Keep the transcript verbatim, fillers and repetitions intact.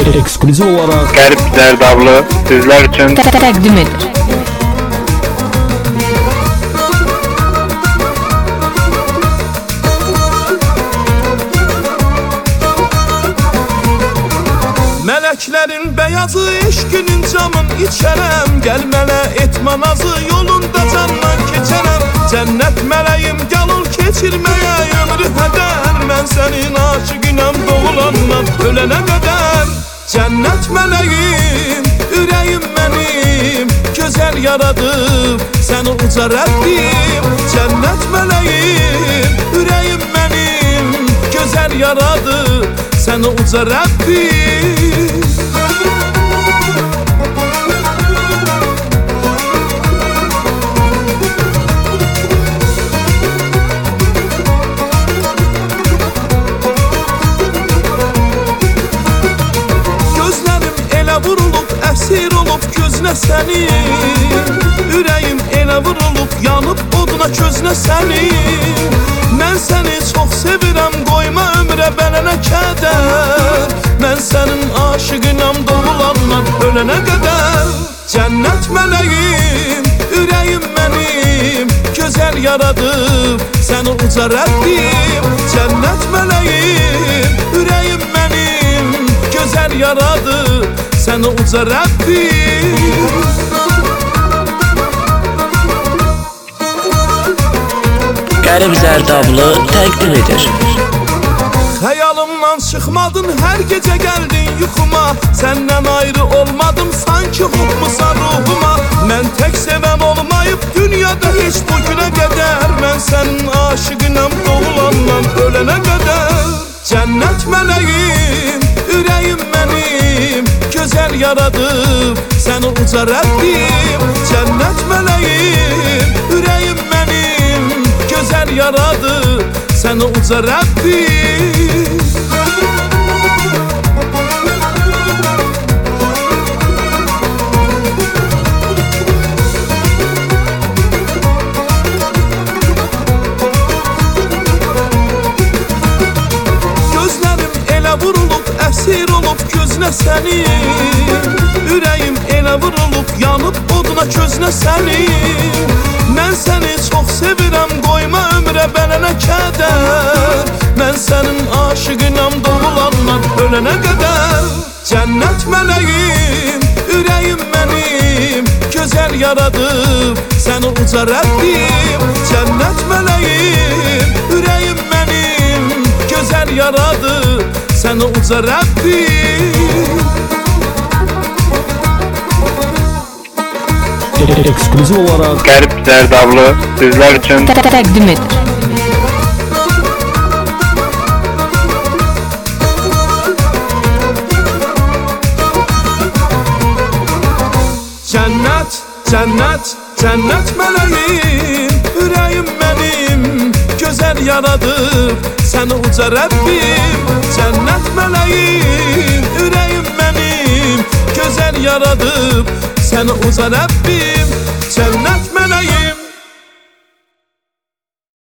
Ekskluziv olarak Garip Zerdablı sizler için təqdim edir. Meleklerin beyazı eşkinin camın içerem. Gel mele etme nazı yolunda candan keçerem. Cennet meleğim gel ol keçirmeye ömrü heder. Ben senin aşıkınam doğulandan ölene kadar. Cennet meleğim yüreğim benim, güzel yaradım seni uca Rabbim. Cennet meleğim yüreğim benim, güzel yaradım seni uca Rabbim. Vurulup əsir olub gözünə sənin, ürəyim elə vurulup yanıb oduna közünə sənin. Mən səni çox sevirəm, qoyma ömrə bələnə kədər. Mən sənin aşıqınam doğulandan ölənə qədər. Cənnət mələyim, ürəyim mənim, gözəl yaradıb səni uca Rəbbim. Cənnət mələyim, ürəyim mənim, gözəl yaradıb səni uca Rabbim. Garip Zerdablı təqdim edir. Xəyalımdan çıxmadın, hər gecə gəldin yuxuma. Səndən ayrı olmadım, sanki hopmusan ruhuma. Mən tək sevən olmayıb dünyada heç bu günə qədər. Mən sənin aşıqınam doğulandan ölənə qədər. Cənnət mələyim, ürəyim mənim, gözəl yaradıb səni uca Rəbbim. Cənnət mələyim, ürəyim mənim, gözəl yaradıb səni uca Rəbbim. Gözlərim elə vurulub, əsir olub gözünə sənin, ürəyim elə vurulub yanıb oduna közünə sənin. Mən səni çox sevirəm, qoyma ömrə bələnə kədər. Mən sənin aşıqınam doğulandan ölənə qədər. Cənnət mələyim, ürəyim mənim, gözəl yaradıb səni uca Rəbbim. Cənnət mələyim, ürəyim mənim, gözəl yaradıb səni uca Rəbbim. ekskluziv olarak Garip Zerdablı sizler için təqdim edir. Cənnət, cənnət, cənnət mələyim, ürəyim mənim, gözəl yaradıb səni uca Rəbbim. Cənnət mələyim, ürəyim mənim, gözəl yaradıb səni uca Rəbbim.